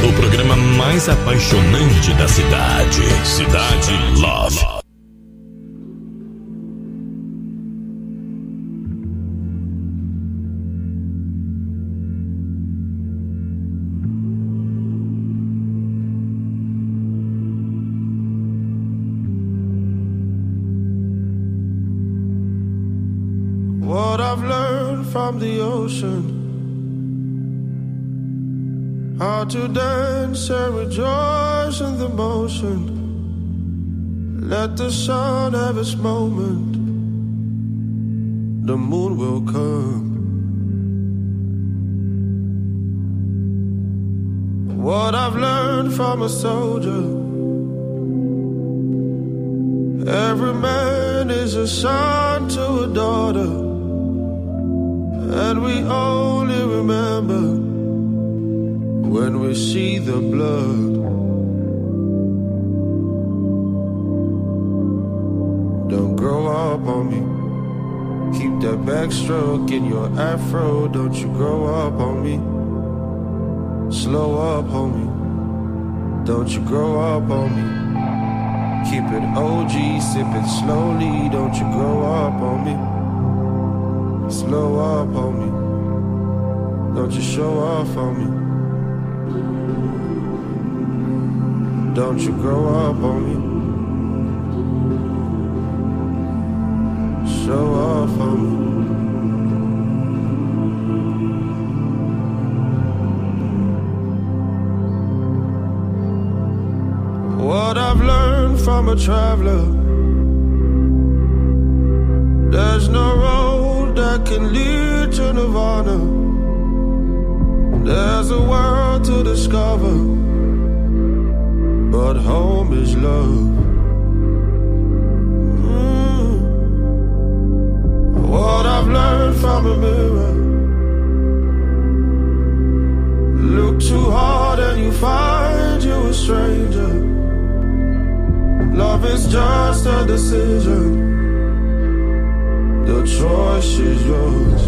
O programa mais apaixonante da cidade. Cidade Love. What I've learned from the ocean, how to dance and rejoice in the motion. Let the sun have its moment, the moon will come. What I've learned from a soldier, every man is a son to a daughter, and we only remember when we see the blood. Don't grow up on me. Keep that backstroke in your afro. Don't you grow up on me. Slow up, homie. Don't you grow up on me. Keep it OG, sip it slowly. Don't you grow up on me. Slow up, homie. Don't you show off on me. Don't you grow up on me. Show off on me. What I've learned from a traveler, there's no road that can lead to Nirvana. There's a world to discover, but home is love. What I've learned from a mirror, look too hard and you find you a stranger. Love is just a decision, the choice is yours.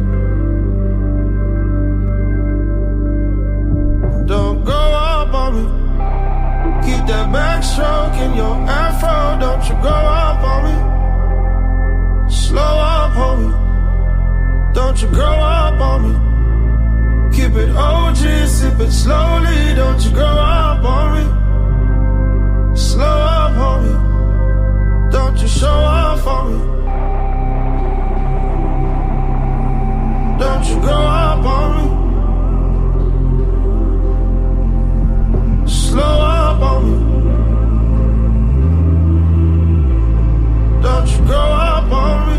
Don't go up on me. Keep that backstroke in your afro. Don't you go up on me. Slow up, homie. Don't you grow up on me. Keep it OG, sip it slowly. Don't you grow up on me. Slow up, homie. Don't you show off on me. Don't you grow up on me. Slow up on me. Don't you grow up on me.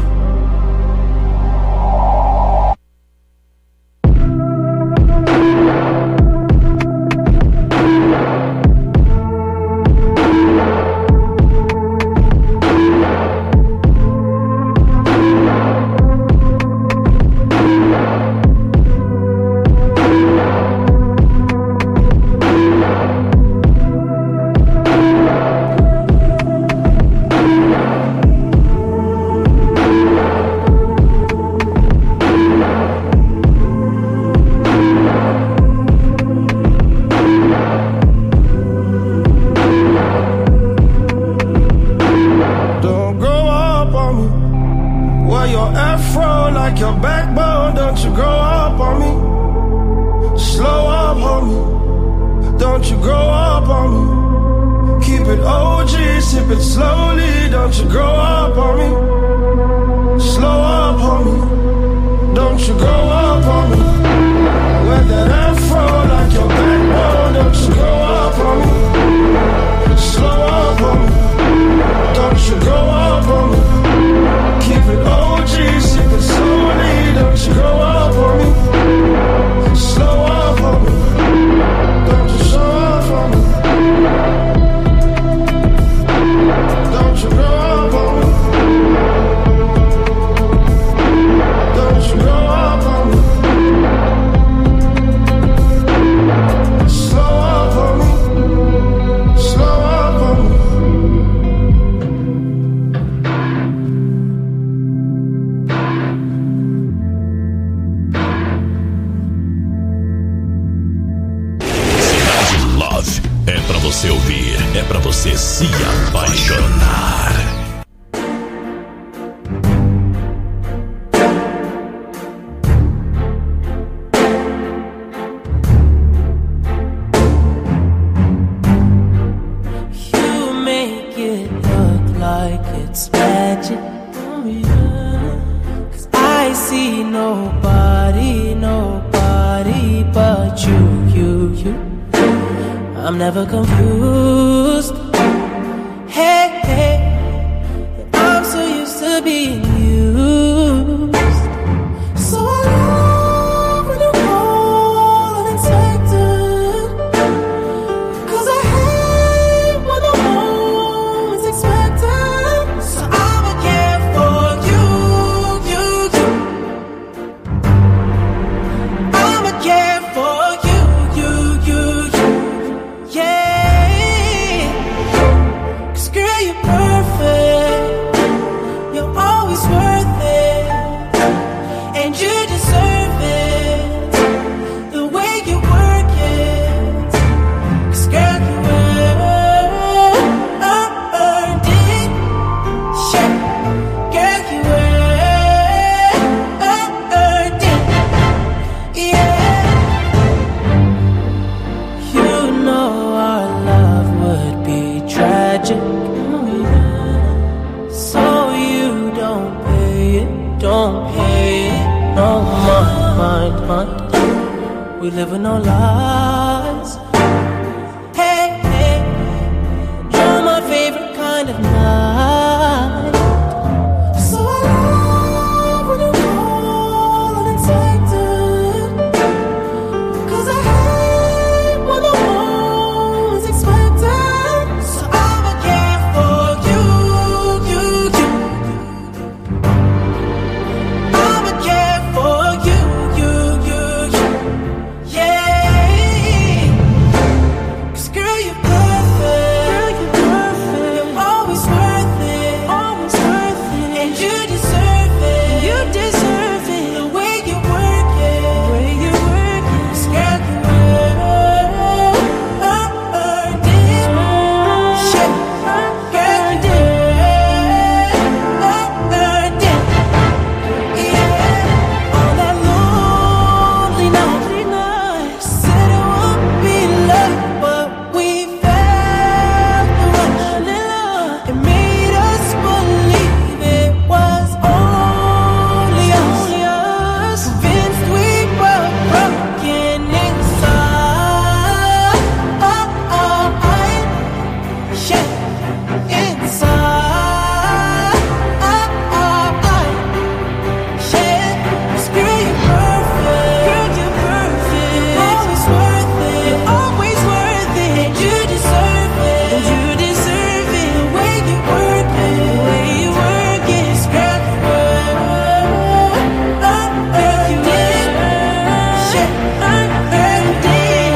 Love. É pra você ouvir, é pra você se apaixonar. You make it look like it's magic. Oh yeah. 'Cause I see nobody but you. I'm never confused. Hey, I'm so used to being used. So I love when you call unexpected. 'Cause I hate when the moment's expected. So I'ma care for you. I'ma care for you. Yeah, 'cause girl, you're perfect. You're always worth it, and you deserve it. The way you work it, 'cause girl, you earned it. Yeah, girl, you earned it. Yeah, you know our love would be tragic. So you don't pay it. No mind. We live with no lies. Hey, you're my favorite kind of night. So I love when you call unexpected. 'Cause I hate when the moment's expected. So I'ma care for you. I'ma care for you. Yeah. 'Cause girl, you're perfect. You're always worth it. And you deserve it. The way you work it. 'Cause girl, you earned it. Shit. Girl, you earned it. Yeah. On that lonely night, said it would be love, but we felt the rush. It made us believe it was only us. Convinced we were broken inside. Yeah, inside. Yeah, 'cause girl, you're perfect. Always worth it. And you deserve it. The way you work it. 'Cause girl, you earned it. Yeah, earned it.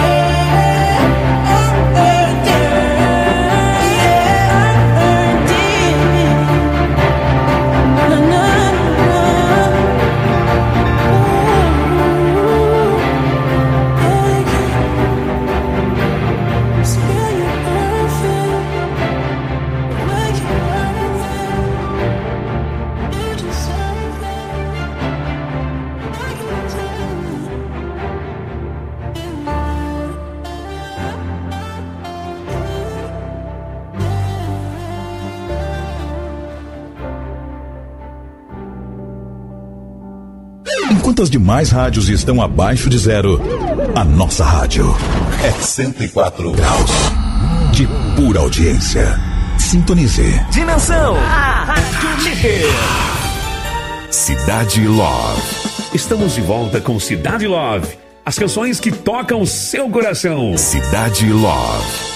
Enquanto as demais rádios estão abaixo de zero, a nossa rádio é 104 graus de pura audiência. Sintonize. Dimensão, a Rádio Líder. Cidade Love. Estamos de volta com Cidade Love. As canções que tocam o seu coração. Cidade Love.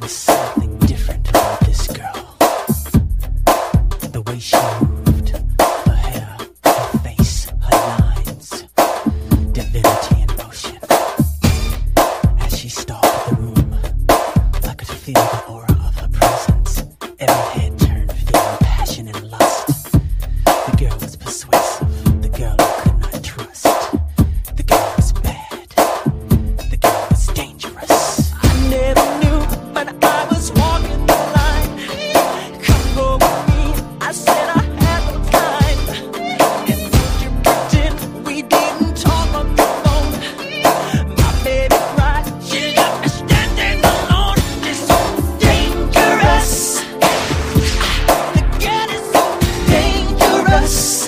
was something different about this girl. The way she moved, her hair, her face, her lines, divinity in motion. As she stalked the room, I could feel the aura of her presence. Every head turned, feeling passion and lust. The girl was persuasive, the girl I could not trust. The girl was bad, the girl was dangerous. I never knew, but I was walking the line. Come go with me, I said I had no time. And would you pretend we didn't talk on the phone? My baby cried, she left me standing alone. It's so dangerous. The girl is so dangerous.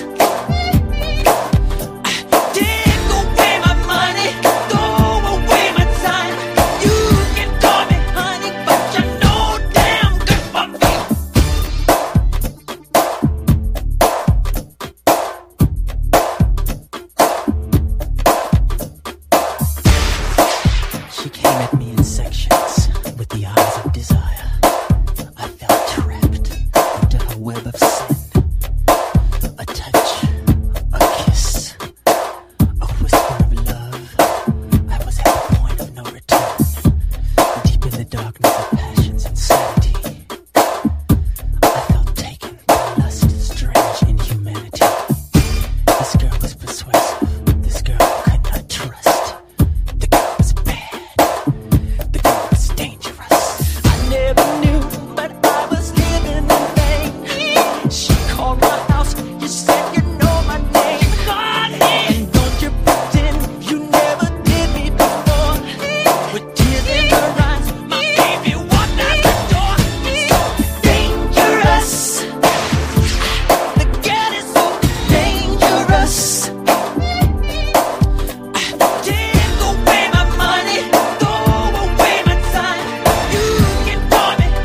Take away my money, throw away my time. You can call me honey, but you're no damn good for me. She came at me in sections with the eyes of desire. I felt trapped into her web of sin. A touch, a kiss, a whisper of love. I was at the point of no return, deep in the darkness of passion's insanity. I felt taken by lust, strange inhumanity. This girl was persuasive, this girl I could not trust. The girl was bad, the girl was dangerous. I never knew, but I was living in vain. She called my house, you said you know my name. And don't you pretend you never did me before. With tears in her eyes, my baby walked out the door. So dangerous. The girl is so dangerous. Take away my money, throw away my time. You can call me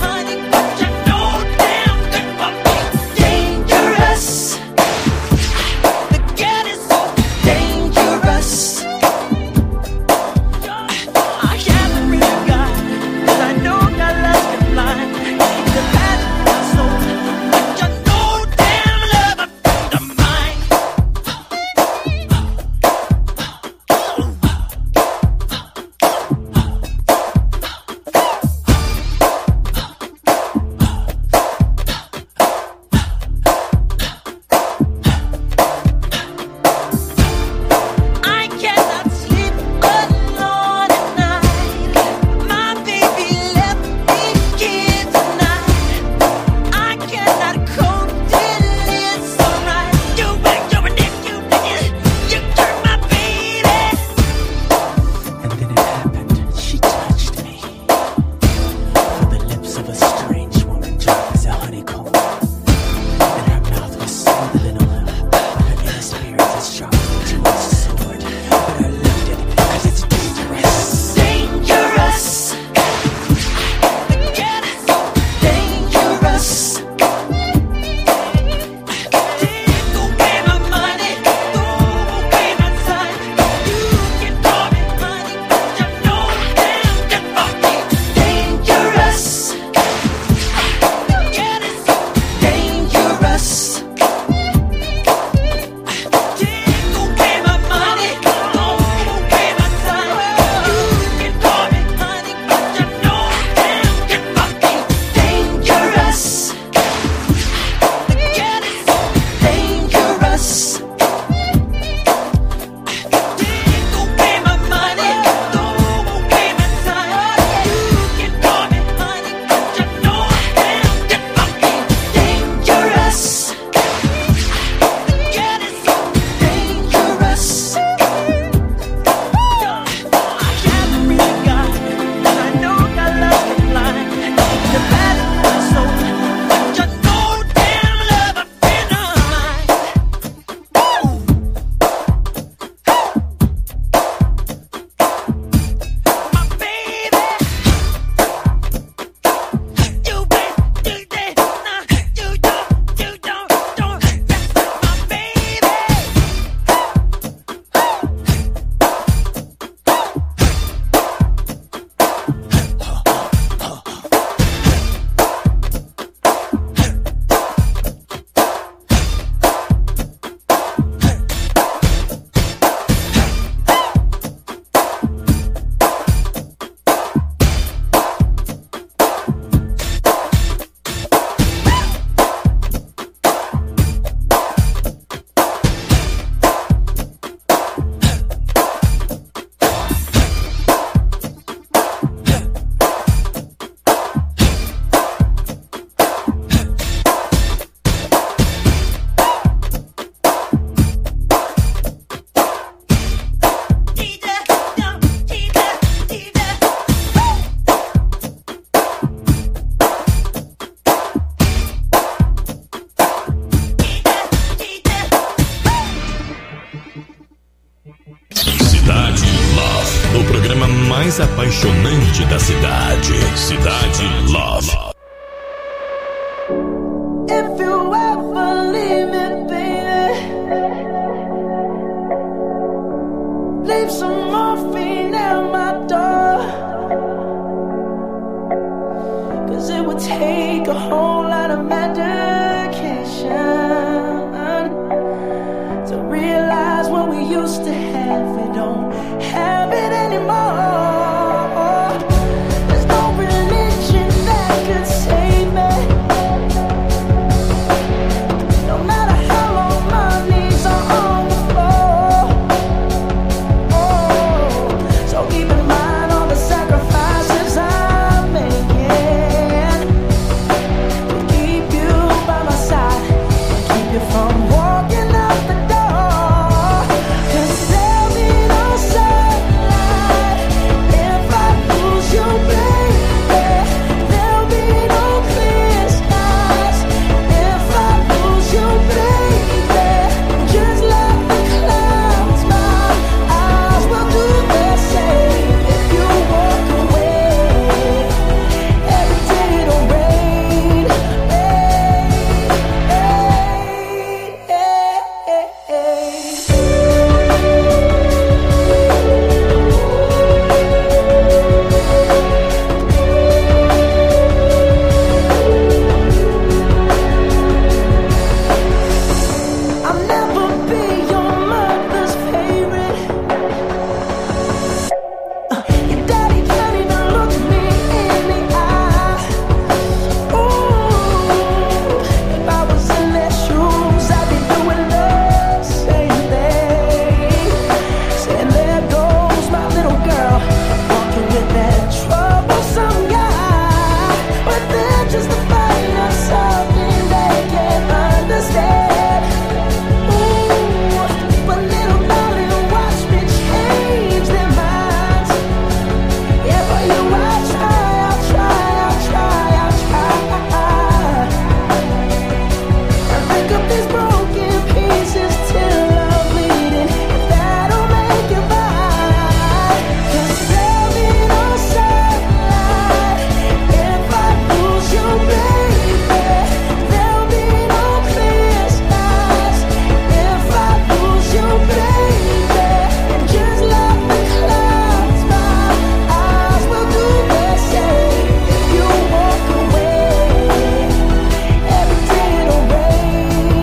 apaixonante da cidade. Cidade Love. If you ever leave me, baby, leave some morphine at my door. 'Cause it would take a whole lot of medication to realize what we used to have. We don't have it anymore. There's no religion that could save me. No matter how long my knees are on the floor. So keep in mind all the sacrifices I'm making to keep you by my side and keep you from walking out the door. 'Cause there'll be no sunlight if I lose you, baby. There'll be no clear skies if I lose you, baby. Just like the clouds, my eyes will do the same. If you walk away, every day it'll rain, I'll never be your mother's favorite. Your daddy can't even look me in the eye. Ooh, if I was in their shoes, I'd be doing the same thing. Saying there goes my little girl, walking with that troublesome guy. But they're just afraid of something they can't understand. Ooh, but little darling, watch me change their minds. Yeah, for you I'll try, I'll try, I'll try, I'll try. I pick up these broken pieces till I'm bleeding. If that'll make it right. 'Cause there'll be no sunlight if I lose you, baby. There'll be no clear skies if I lose you, baby. And just like the clouds, my eyes will do the same. If you walk away, every day it'll rain,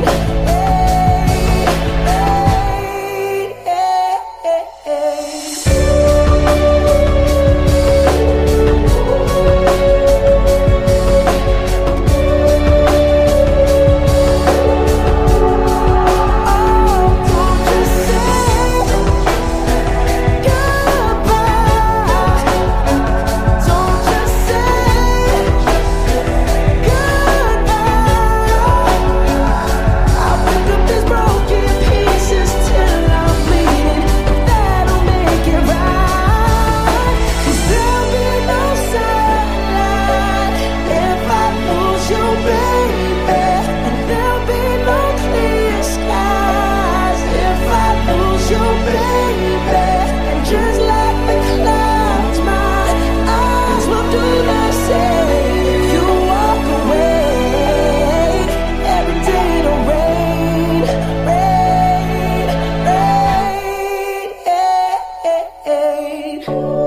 I'll pick up these broken pieces till I'm bleeding. If that'll make it right. 'Cause there'll be no sunlight if I lose you, baby. And there'll be no clear skies if I lose you, baby. And just like the clouds, my eyes will do the same. If you walk away, every day it'll rain, rain, rain.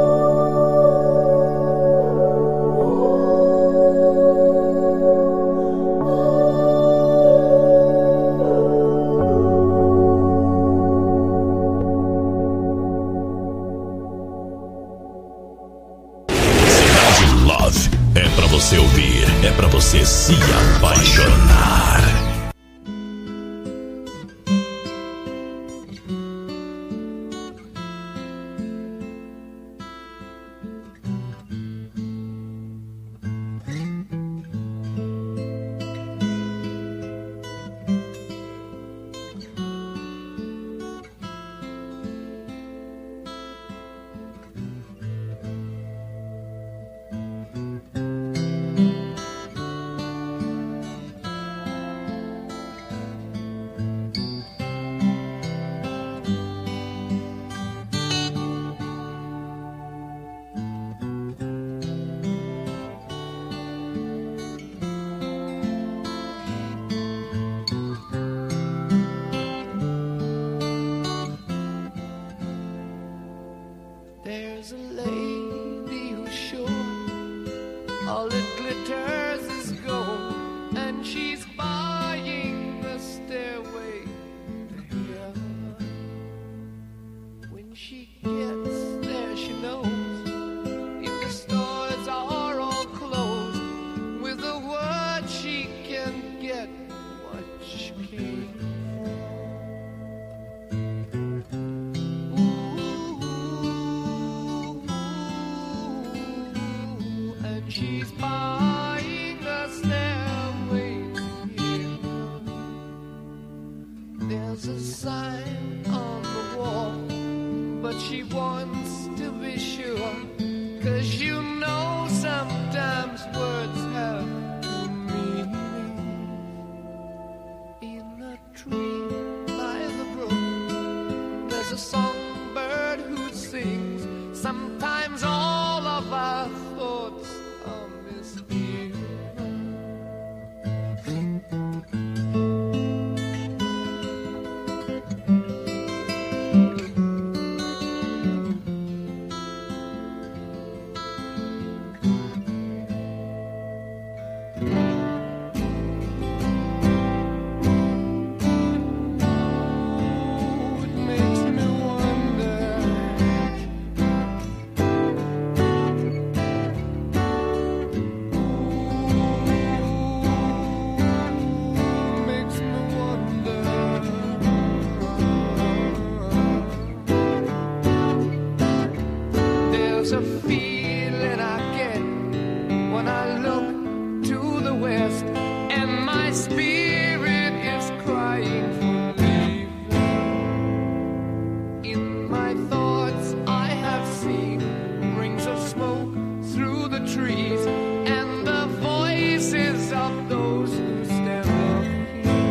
Cidade Love é pra você ouvir, é pra você se apaixonar. There's a sign on the wall, but she wants to be sure, 'cause you know sometimes words have meaning. In a tree by the brook, there's a songbird who sings. Sometimes all of our thoughts are misleading. There's a feeling I get when I look to the west, and my spirit is crying for leaving. In my thoughts I have seen rings of smoke through the trees, and the voices of those who stand up here.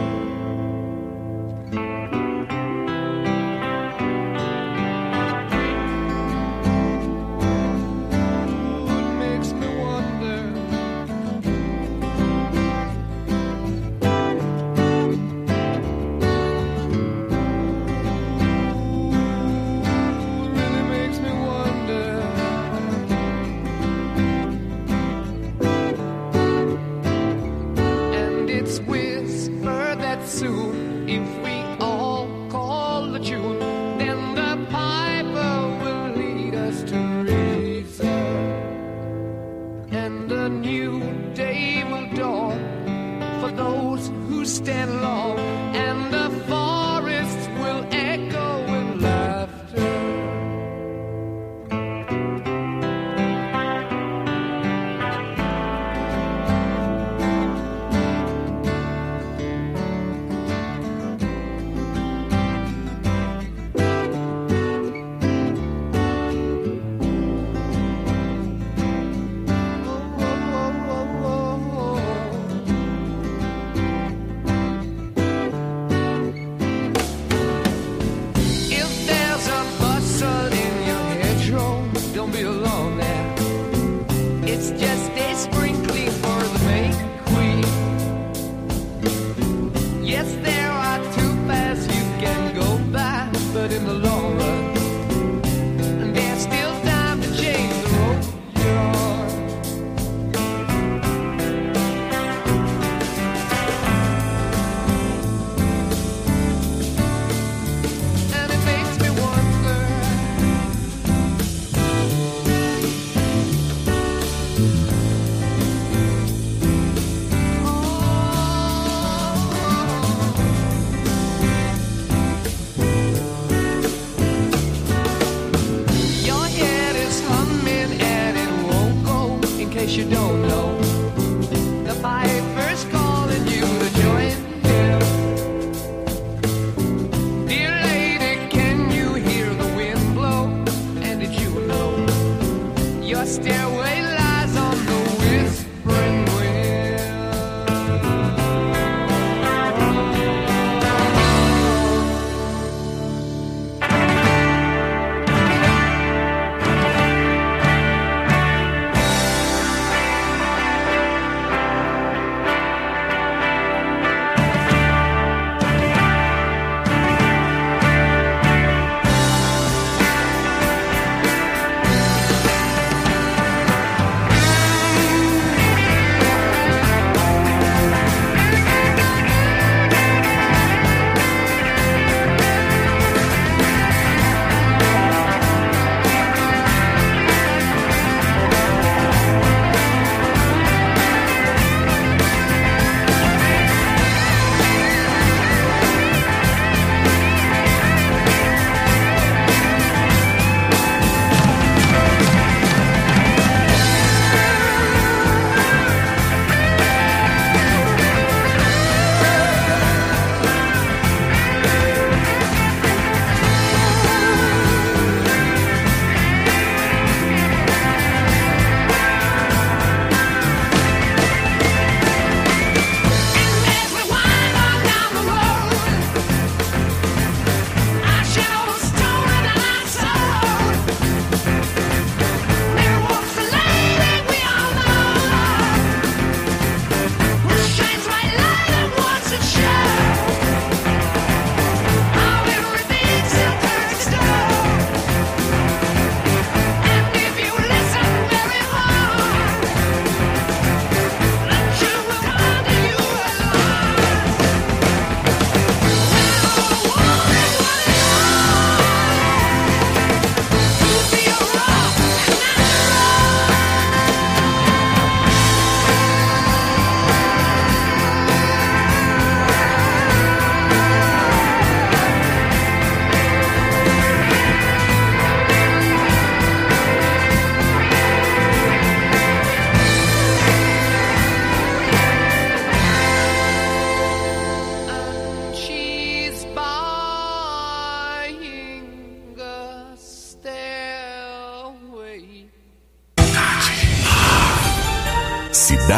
Soon, if we all call the tune, then the piper will lead us to reason, and a new day will dawn for those who stand long, and the forests will echo with laughter.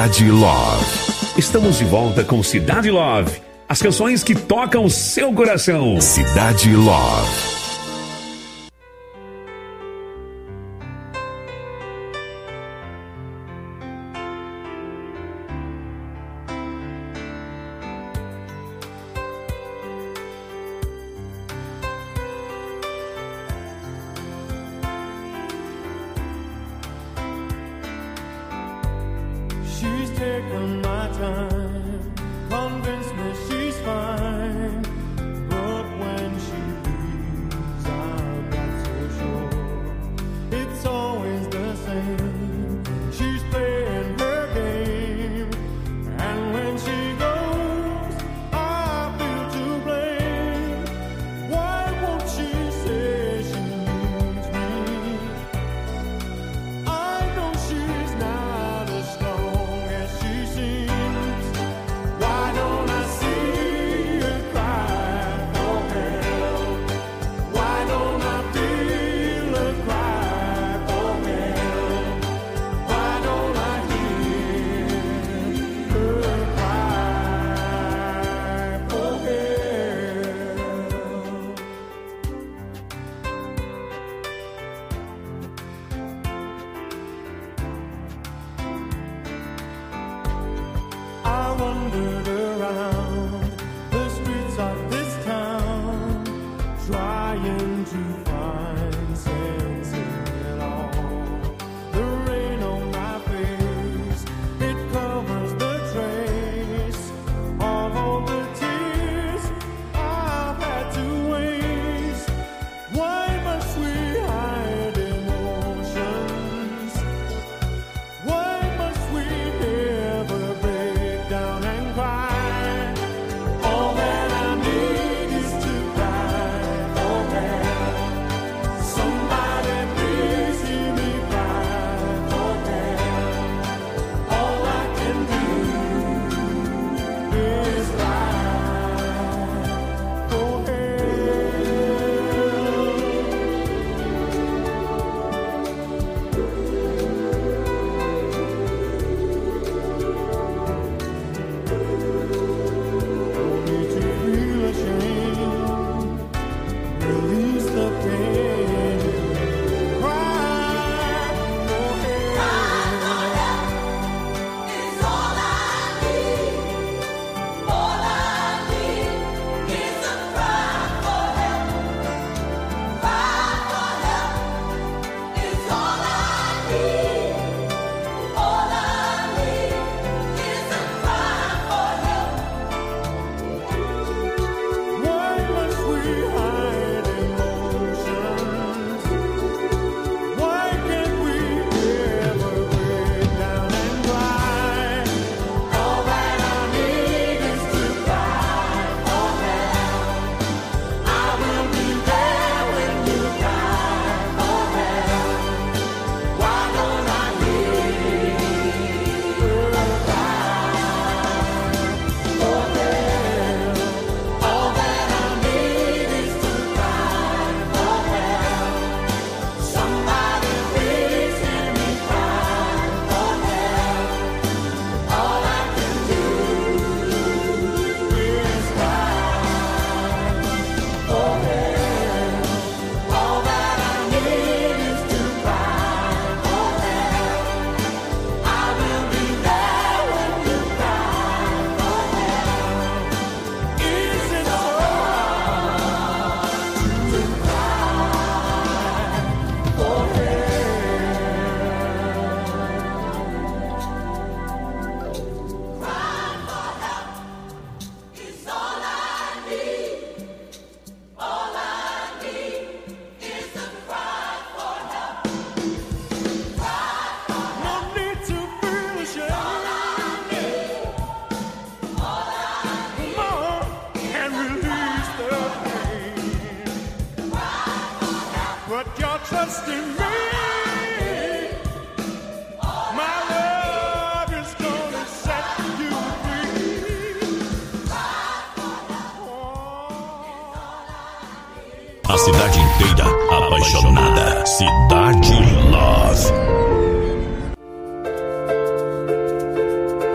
Cidade Love. Estamos de volta com Cidade Love. As canções que tocam seu coração. Cidade Love. She's taken my time, convinced me she's fine, but when she leaves, I'm not so sure. It's always the same. She's playing her game, and when she goes, I feel to blame. Why won't she say she needs me? I know she's not as strong as she seems. Why don't I see her cry for help? Why don't I feel her cry for help? Why don't I hear her cry for help? I wandered around the streets of this town, trying to find sense in it all. The rain on my face, it covers the trace of all the tears I've had to waste. Why must we hide emotions? Why must we ever break down and cry? All that I need is to cry for help. Somebody please hear me cry for help. All I can do is cry for help. Don't need to feel ashamed. Release the pain. Cry for help. It's all I need. All I need is a cry for help. Cry for help. It's all I need. All I need is a cry for help. Why must we hide emotions? Why can't we ever break down and cry? All that I need is to cry for help. I will be there when you cry for help. Why don't I hear her cry for help? All that I need is to cry for help. Somebody please hear me cry for help. All I can do is cry for help. All that I need is to cry for help. I will be there when you cry for help. Is it so hard to cry for help? Cry for help. It's all I need. All I need is a cry for help. Cry for help. No need to feel ashamed. Come on and release the pain. Put your trust in me. My love is gonna set you free. A cidade inteira apaixonada. Cidade Love.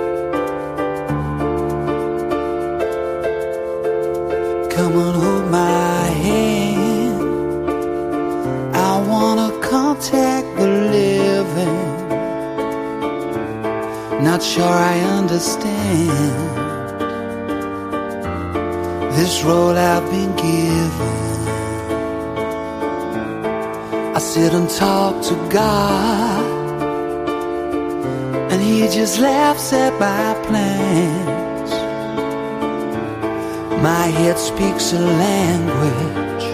sure I understand this role I've been given. I sit and talk to God, and He just laughs at my plans. My head speaks a language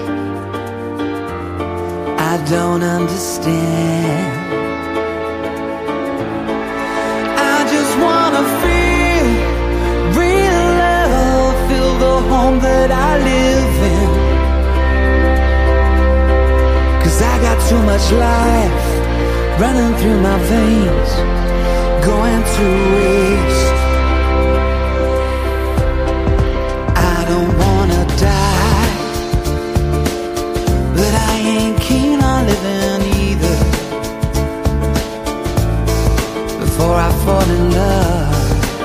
I don't understand. I just wanna feel real love, feel the home that I live in. 'Cause I got too much life running through my veins, going to waste. I don't wanna die, but I ain't keen on living either. Before I fall in love,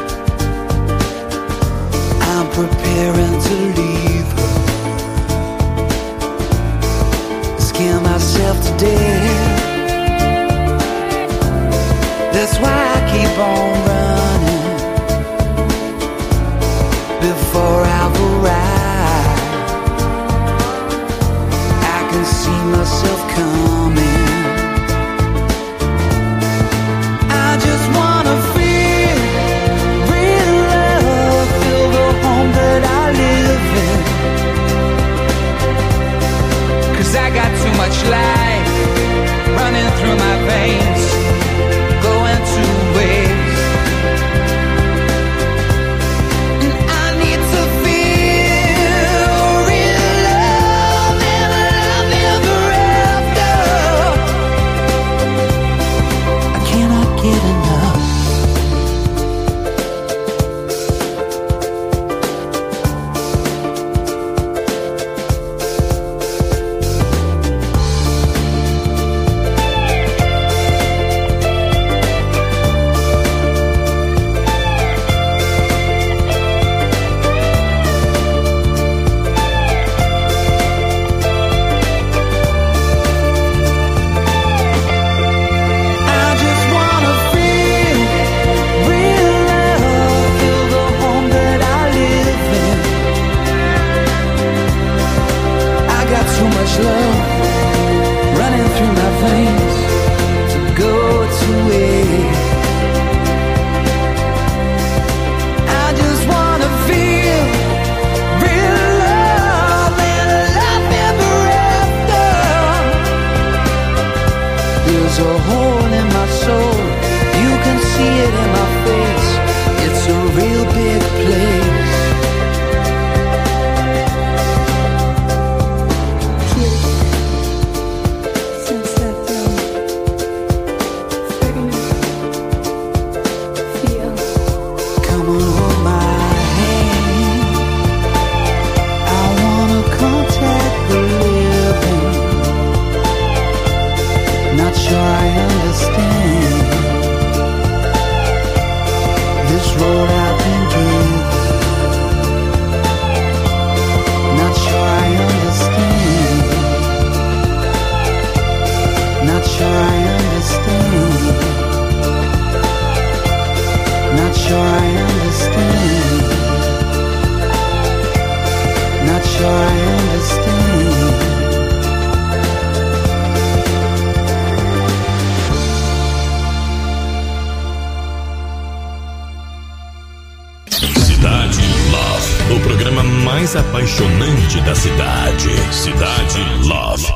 I'm preparing to leave her. Scare myself to death. That's why I keep on running before I've arrived. I can see myself coming. I just wanna feel real love, feel the home that I live in. 'Cause I got too much life running through my veins, going to waste. And I need to feel real love and love ever after. I cannot get enough. Apaixonante da cidade. Cidade Love.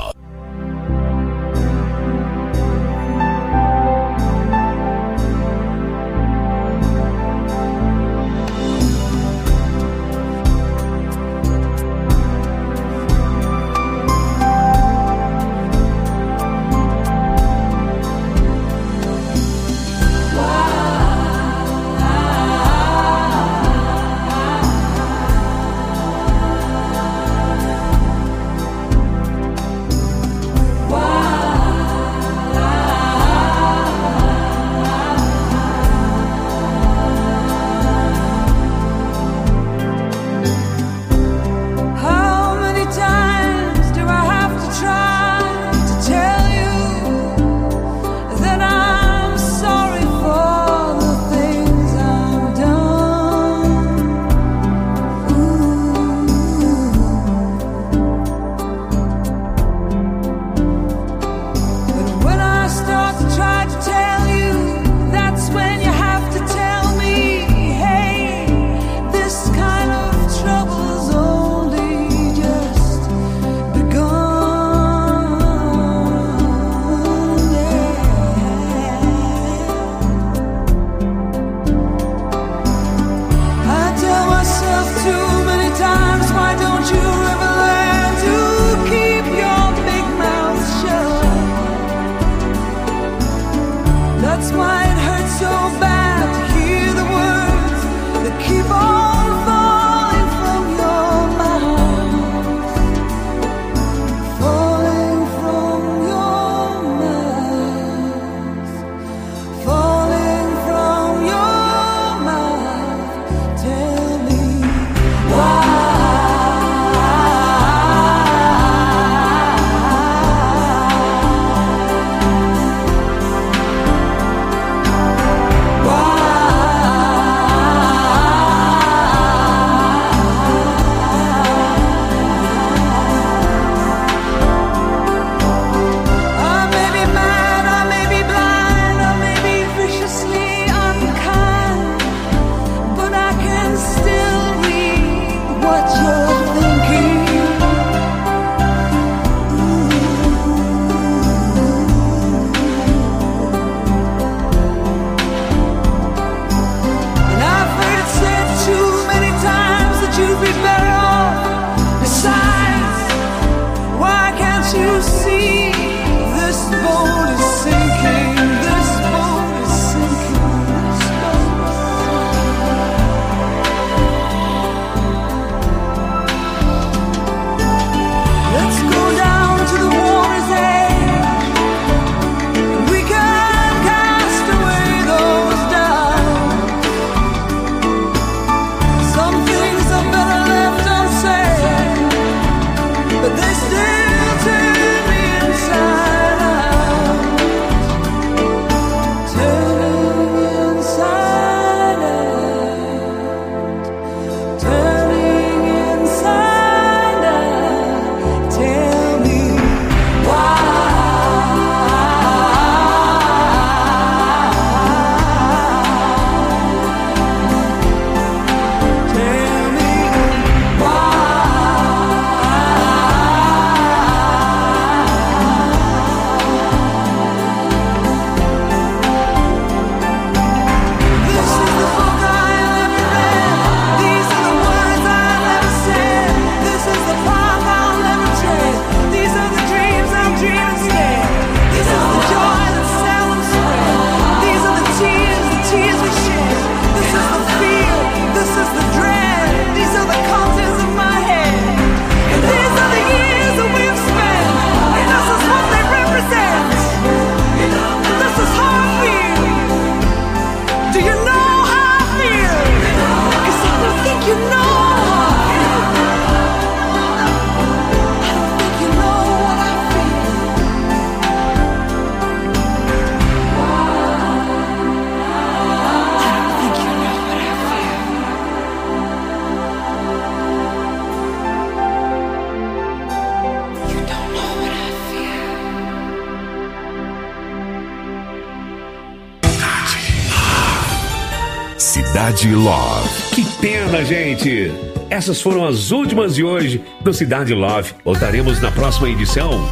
Cidade Love. Que pena, gente! Essas foram as últimas de hoje do Cidade Love. Voltaremos na próxima edição.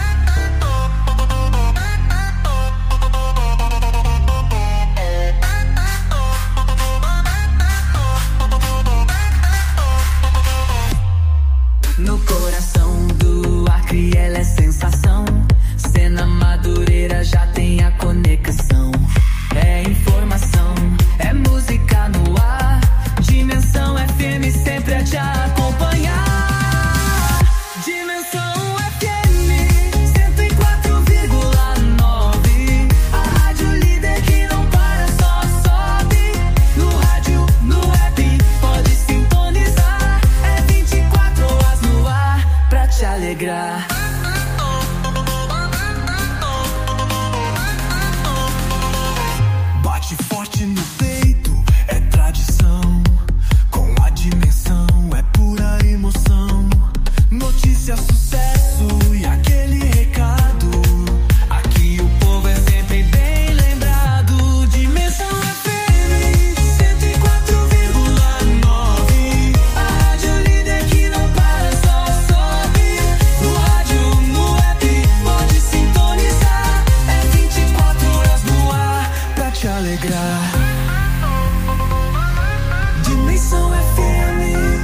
No coração do Acre ela é sensação. Cena Madureira já tem a conexão. É informação, é música no ar. Dimensão FM sempre a te acompanhar. Dimensão FM 104,9. A rádio líder que não para, só sobe. No rádio, no app, pode sintonizar. É 24 horas no ar pra te alegrar. Bate forte no peito, é tradição. Com a dimensão, é pura emoção. Notícia, sucesso e aquele recado. Aqui o povo é sempre bem lembrado. Dimensão FM 104,9. A rádio líder que não para, só sobe. No rádio, no app, pode sintonizar. É 24 horas no ar pra te alegrar. Dimensão FM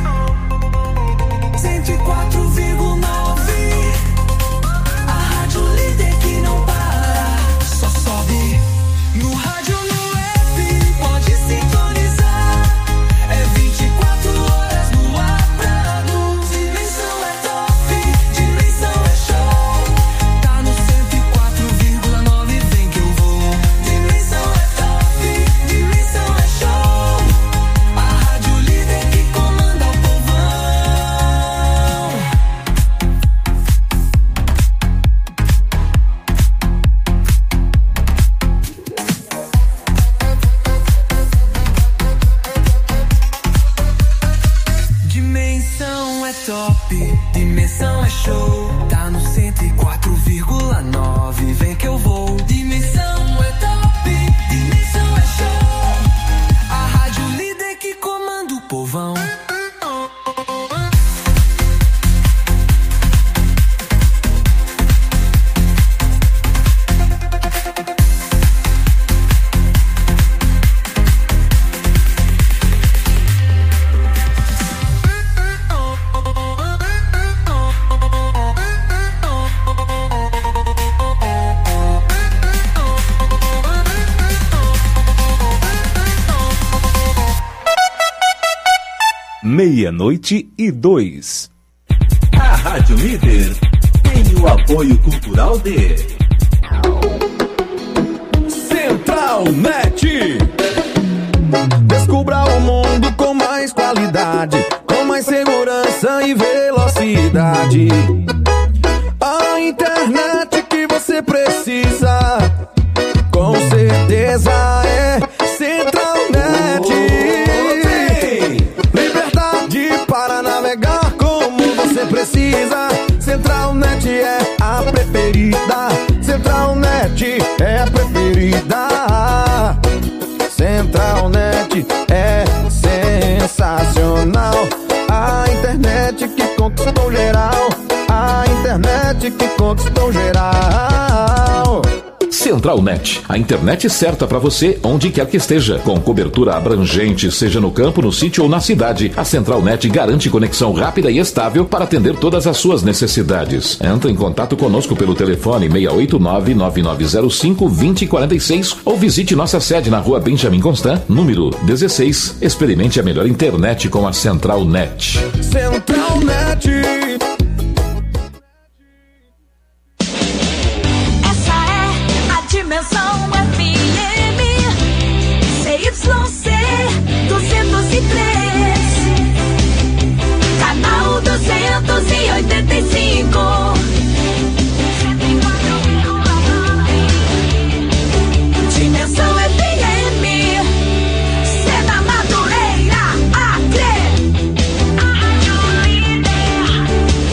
104,9. A rádio líder que não para, só sobe. No rádio, no app, pode sintonizar. É 24 horas no ar pra luz. Dimensão é top, dimensão é show. Tá no 104,9, vem que eu vou. Dimensão é top, dimensão é show. A rádio líder que comanda o povão. Dimensão é top, dimensão é show. Tá no 104,9, vem que eu vou. Dimensão é top, dimensão é show. A rádio líder que comanda o povão. Meia-noite e 2. A Rádio Líder tem o apoio cultural de Central Net. Descubra o mundo com mais qualidade, com mais segurança e velocidade. A internet que você precisa, com certeza é Central Net. Liberdade para navegar como você precisa. Central Net é a preferida. Central Net é a preferida. Central Net é sensacional. A internet que conquistou geral. A internet que conquistou geral. Central Net, a internet certa para você onde quer que esteja, com cobertura abrangente, seja no campo, no sítio ou na cidade. A Central Net garante conexão rápida e estável para atender todas as suas necessidades. Entre em contato conosco pelo telefone 689-9905-2046 ou visite nossa sede na Rua Benjamin Constant, número 16. Experimente a melhor internet com a Central Net. Central Net. Dimensão FM CYC 203, canal 285. Dimensão FM, Cena Madureira, Acre. A rádio líder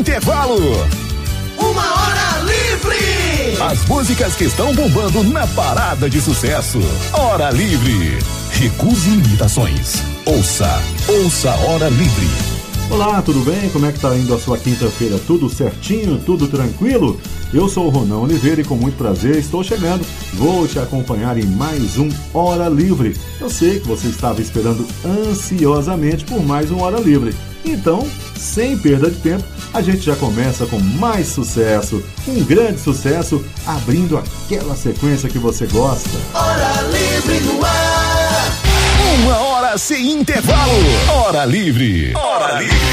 intervalo. Uma hora livre! As músicas que estão bombando na parada de sucesso. Hora Livre. Recuse limitações. Ouça Hora Livre. Olá, tudo bem? Como é que tá indo a sua quinta-feira? Tudo certinho? Tudo tranquilo? Eu sou o Ronan Oliveira e com muito prazer estou chegando. Vou te acompanhar em mais um Hora Livre. Eu sei que você estava esperando ansiosamente por mais um Hora Livre. Então, sem perda de tempo, a gente já começa com mais sucesso. Um grande sucesso, abrindo aquela sequência que você gosta. Hora Livre no ar! Uma hora sem intervalo. Hora Livre. Hora Livre.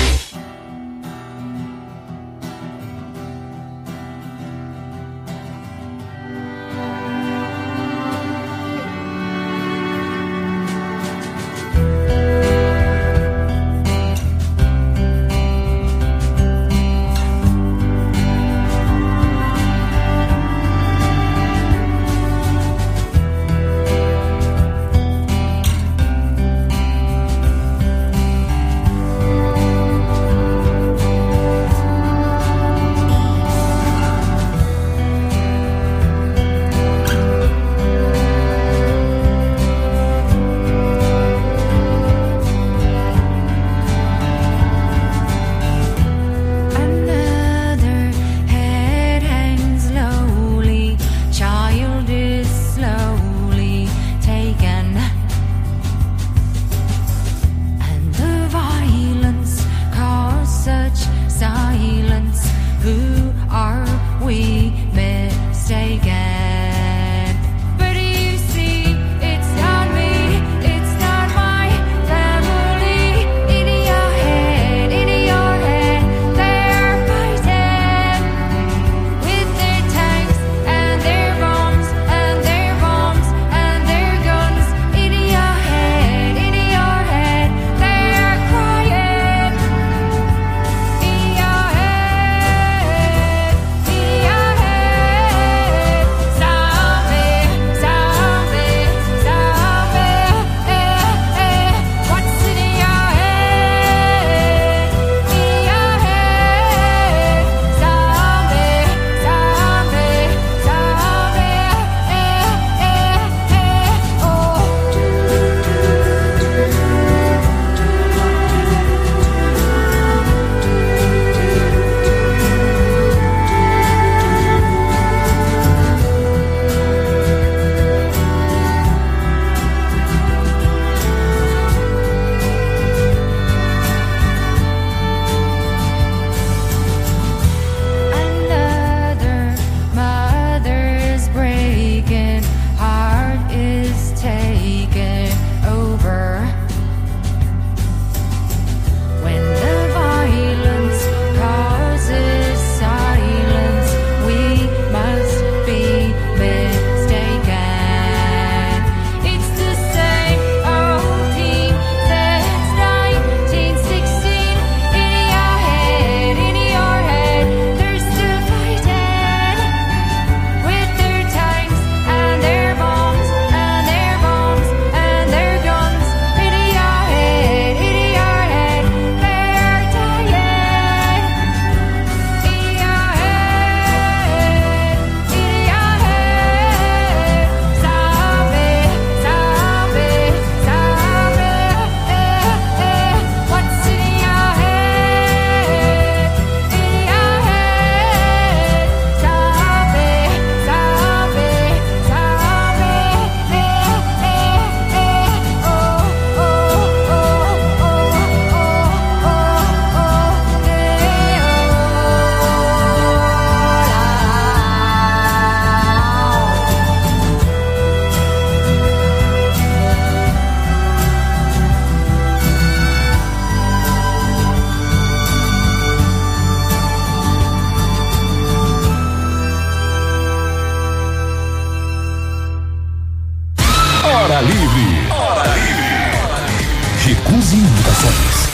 Recuse imitações.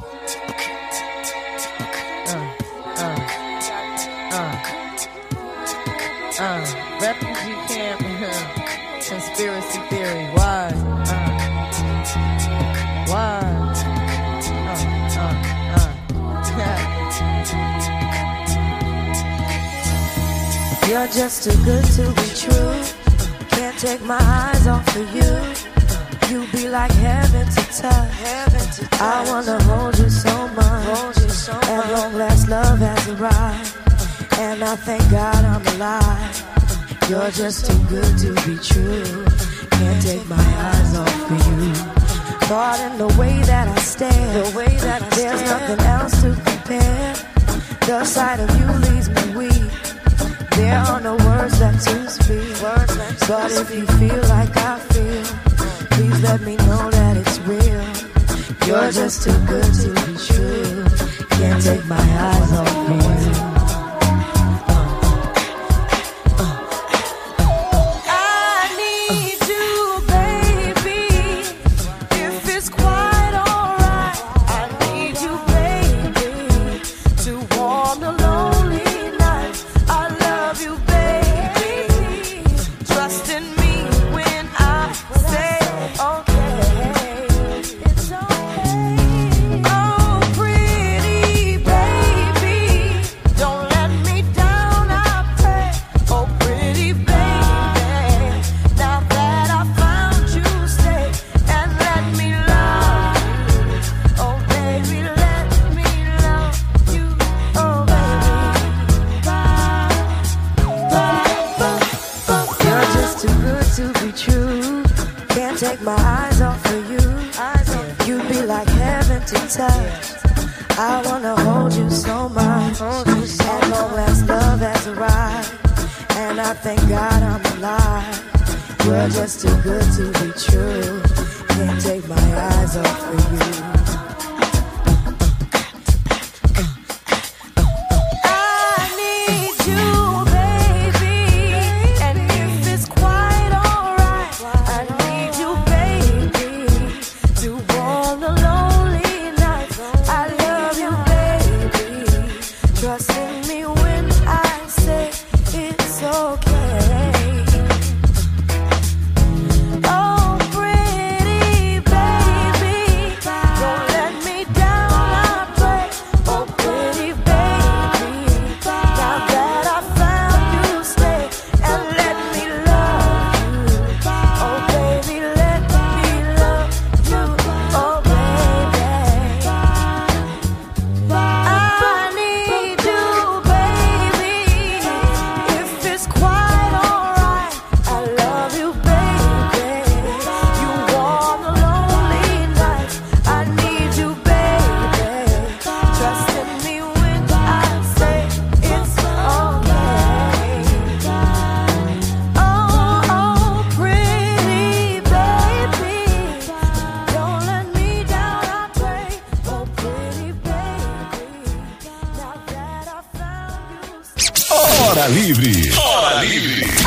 Refugee camp, conspiracy theory, why? Why? You're just too good to be true. Can't take my eyes off of you. You be like heaven to touch. I wanna hold you so much. At long last, love has arrived, and I thank God I'm alive. You're just too good to be true. Can't take my eyes off of you. Caught in the way that I stare. There's nothing else to compare. The sight of you leaves me weak. There are no words left to speak. But if you feel like I feel, please let me know that it's real. You're just too good to be true. Can't take my eyes off you. Take my eyes off of you. You be like heaven to touch. I wanna hold you so much. At long last, love has arrived, and I thank God I'm alive. You're just too good to be true. Can't take my eyes off of you. Hora Livre. Hora Livre.